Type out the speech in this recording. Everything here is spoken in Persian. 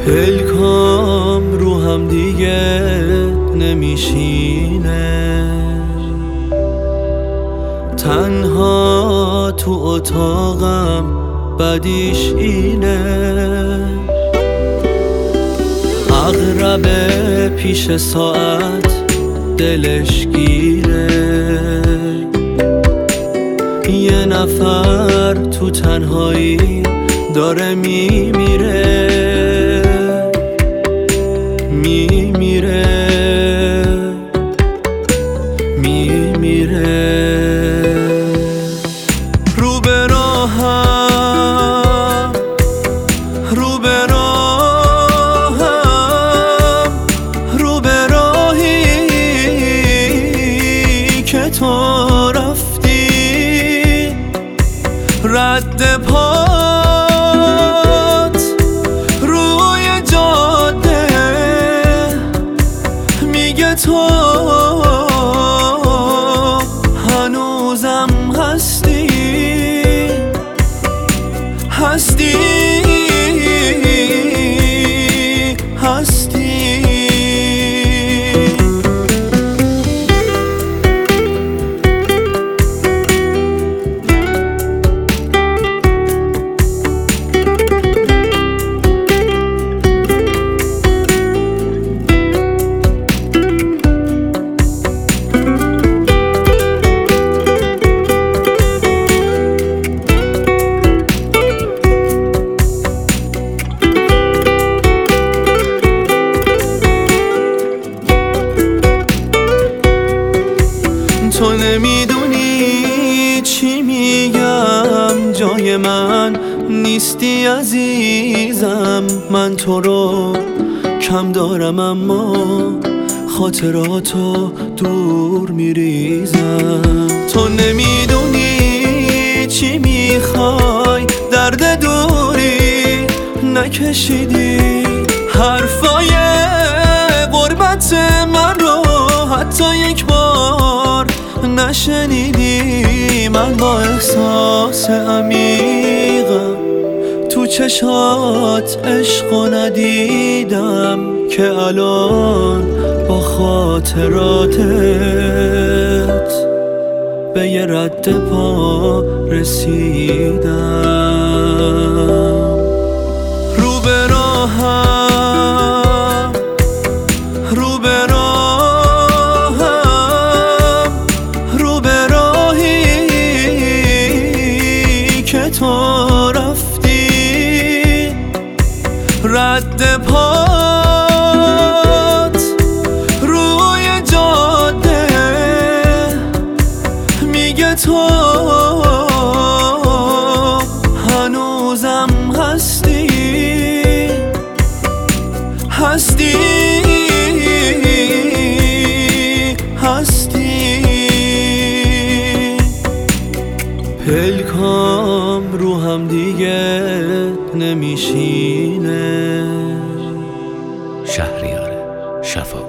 پلکام رو هم دیگه نمیشینه، تنها تو اتاقم بدیش اینه. عقرب پیش ساعت دلش گیره، یه نفر تو تنهایی داره میمیره میمیره میمیره. رو به راهم رو به راهم رو به راهی که تو رفتی، رد پات روی جاده میگه تو هنوزم هستی هستی هستی. تو نمیدونی چی میگم، جای من نیستی عزیزم. من تو رو کم دارم اما خاطراتو دور میریزم. تو نمیدونی چی میخوای، درد دوری نکشیدی، حرفای غربت من رو حتی یک بار نشنیدی. من با احساس عمیقم تو چشات عشقو ندیدم که الان با خاطراتت به یه رد پا رسیدم. رو به راهم رو به راهم رو به راهی که تو رفتی، رد پات روی جاده میگه تو هنوزم هستی هستی هستی. پلکام رو هم دیگه نمیشینه. شهریار شفا.